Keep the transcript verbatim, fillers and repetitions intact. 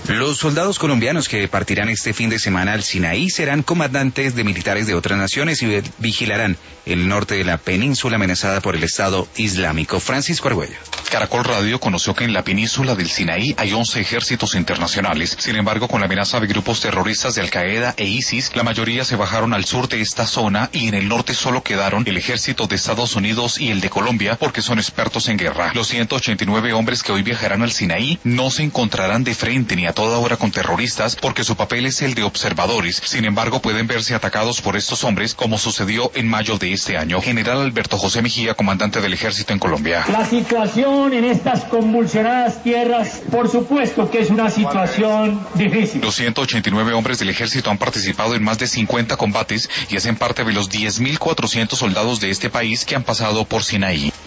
Los soldados colombianos que partirán este fin de semana al Sinaí serán comandantes de militares de otras naciones y vigilarán el norte de la península amenazada por el Estado Islámico. Francisco Argüello. Caracol Radio conoció que en la península del Sinaí hay once ejércitos internacionales. Sin embargo, con la amenaza de grupos terroristas de Al-Qaeda e ISIS, la mayoría se bajaron al sur de esta zona y en el norte solo quedaron el ejército de Estados Unidos y el de Colombia porque son expertos en guerra. Los ciento ochenta y nueve hombres que hoy viajarán al Sinaí no se encontrarán de frente ni a toda hora con terroristas porque su papel es el de observadores. Sin embargo, pueden verse atacados por estos hombres como sucedió en mayo de este año. General Alberto José Mejía, comandante del ejército en Colombia. La situación en estas convulsionadas tierras, por supuesto que es una situación difícil. Los ciento ochenta y nueve hombres del ejército han participado en más de cincuenta combates y hacen parte de los diez mil cuatrocientos soldados de este país que han pasado por Sinaí.